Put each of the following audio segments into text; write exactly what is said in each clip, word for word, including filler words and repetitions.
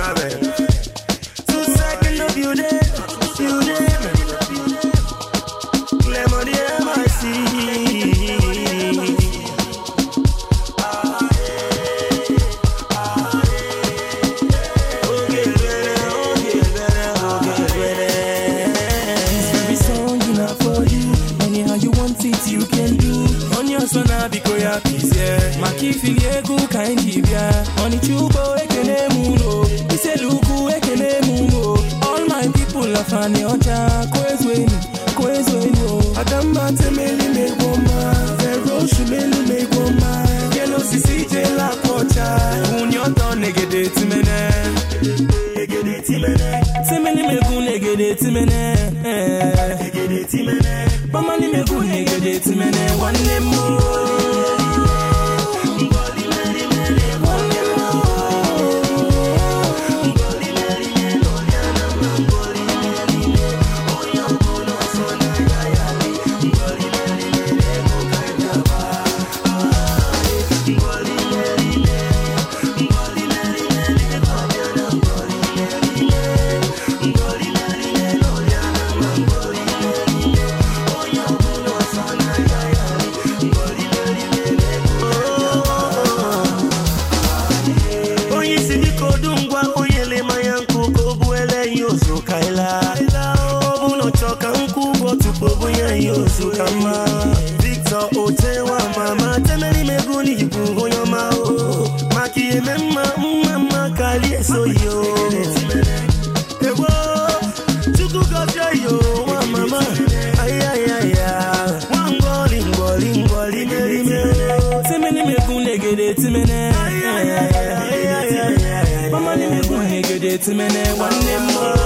Two seconds of you there, you there. Lemon the M I C. You can do on your son, because you're peace, yeah. Maki filiegu kind of yeah. On the chubo, ekene muno. He said, Luku, ekene muno. All my people are funny, ocha, kwezwe, kwezwe, no. Adama temeli me goma, Vero shumeli me goma. Yellow sisi jela kocha. Unyoto negede timene. Negede timene. Temeli me gu negede timene. Negede timene. Bamani me gu negede timene. One name more. Victor Otewa mama temeli meguni ibu yoma o maki emma mama kali so yo ewo chuku gofia yo mama ay ay ay wangoli ngoli ngoli meri me temeli meguni negede timene mama ni meguni negede timene wanne mo.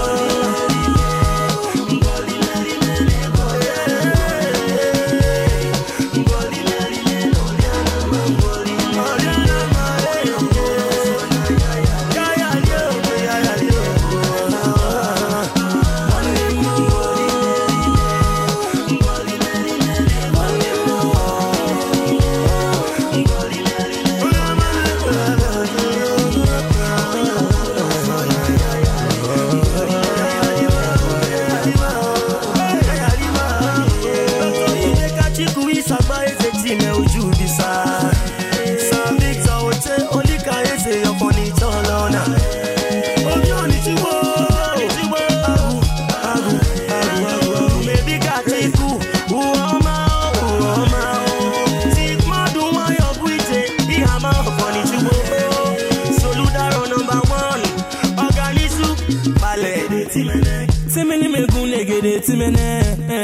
Timene me gu negede timene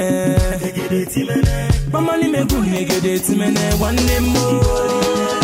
negede timene mama ni me gu negede timene one name more.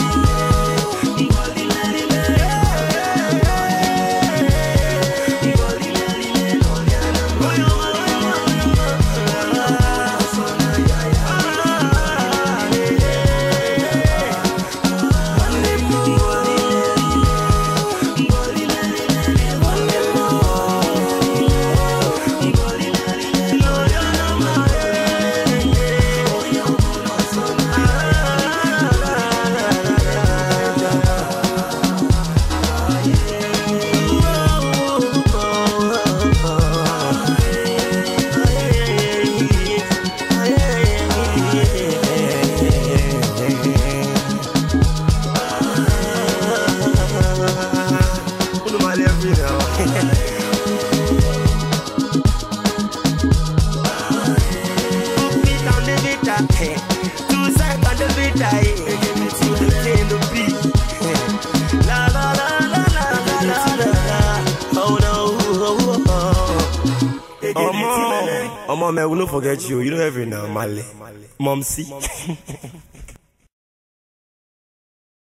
Mama, man, we don't forget you. You know every now, Male. Mom, see.